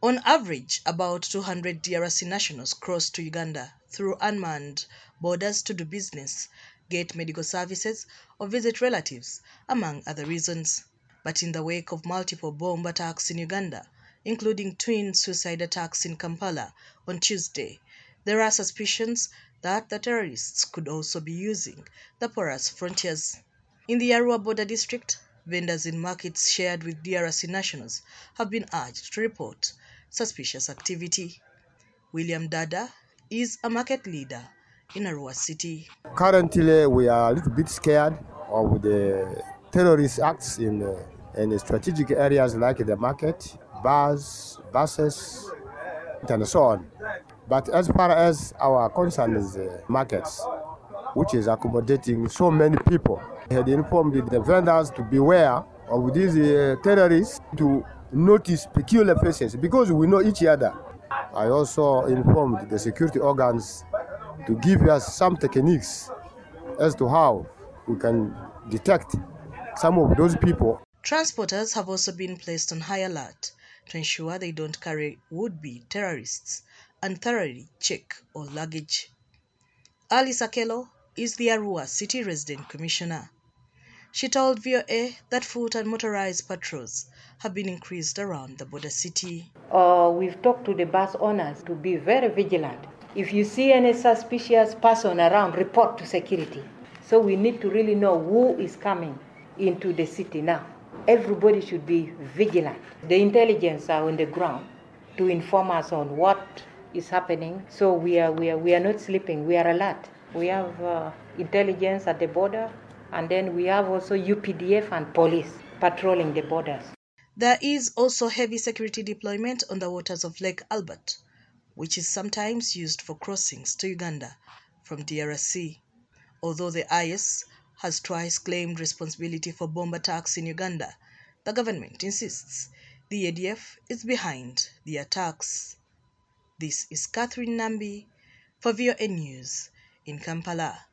On average, about 200 DRC nationals cross to Uganda through unmanned borders to do business, get medical services, or visit relatives, among other reasons. But in the wake of multiple bomb attacks in Uganda, including twin suicide attacks in Kampala on Tuesday, there are suspicions that the terrorists could also be using the porous frontiers. In the Arua border district, vendors in markets shared with DRC nationals have been urged to report suspicious activity. William Dada is a market leader in Arua City. Currently, we are a little bit scared of the terrorist acts in strategic areas like the market, bars, buses, and so on. But as far as our concern is markets, which is accommodating so many people, I had informed the vendors to beware of these terrorists, to notice peculiar faces because we know each other. I also informed the security organs to give us some techniques as to how we can detect some of those people. Transporters have also been placed on high alert to ensure they don't carry would-be terrorists and thoroughly check all luggage. Ali Sakelo is the Arua City Resident Commissioner. She told VOA that foot and motorized patrols have been increased around the border city. We've talked to the bus owners to be very vigilant. If you see any suspicious person around, report to security. So we need to really know who is coming into the city now. Everybody should be vigilant. The intelligence are on the ground to inform us on what is happening. So we are not sleeping. We are alert. We have intelligence at the border, and then we have also UPDF and police patrolling the borders. There is also heavy security deployment on the waters of Lake Albert, which is sometimes used for crossings to Uganda from DRC. Although the IS has twice claimed responsibility for bomb attacks in Uganda, the government insists the ADF is behind the attacks. This is Catherine Nambi for VOA News in Kampala.